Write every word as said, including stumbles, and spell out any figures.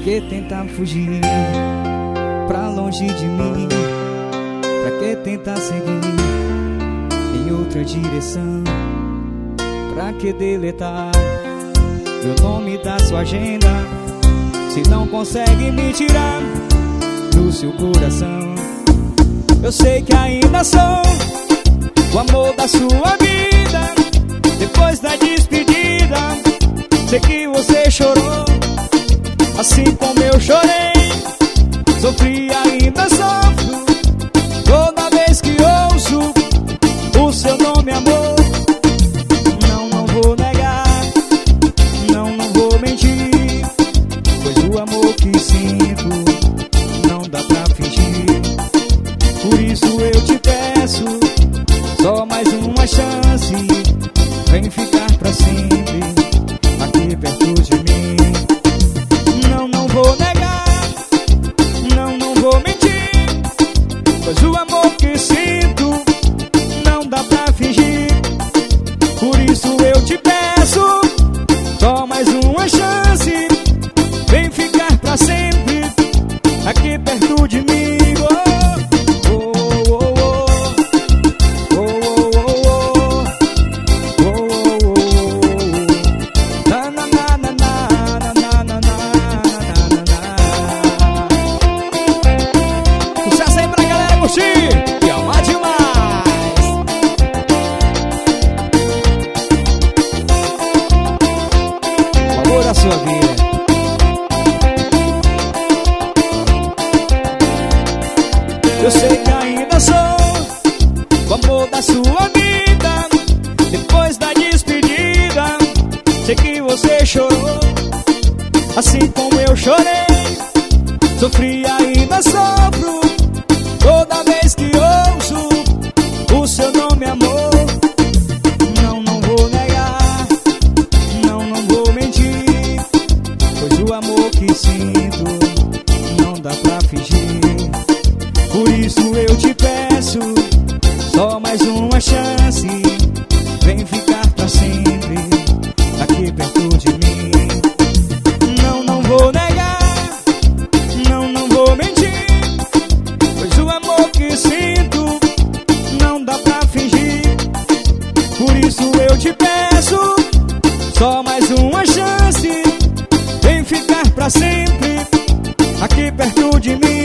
que tentar fugir pra longe de mim? Pra que tentar seguir em outra direção? Pra que deletar meu nome da sua agenda, se não consegue me tirar do seu coração? Eu sei que ainda sou o amor da sua vida. Depois da despedida, sei que você chorou, assim como eu chorei. Sofri e ainda sofro toda vez que ouço o seu nome, amor. Não, não vou negar, não, não vou mentir, pois o amor que sinto não dá pra fingir. Por isso eu te peço só mais uma chance, vem ficar pra sempre aqui perto de mim. Não, não vou negar, não, não vou mentir, pois o amor que sinto não dá pra fingir. Por isso eu te peço só mais uma chance, vem ficar pra sempre aqui perto de mim. Sua vida. Eu sei que ainda sou o amor da sua vida. Depois da despedida, sei que você chorou, assim como eu chorei. Sofri e ainda sofro toda vez que ouço o seu nome, amor. Não, não vou negar, não, não vou mentir, pois o amor que sinto não dá pra fingir. Por isso eu te peço só mais uma chance, vem ficar pra sempre aqui perto de mim. Não, não vou negar, não, não vou mentir, pois o amor que sinto não dá pra fingir. Por isso eu te peço só mais uma chance, vem ficar pra sempre aqui perto de mim.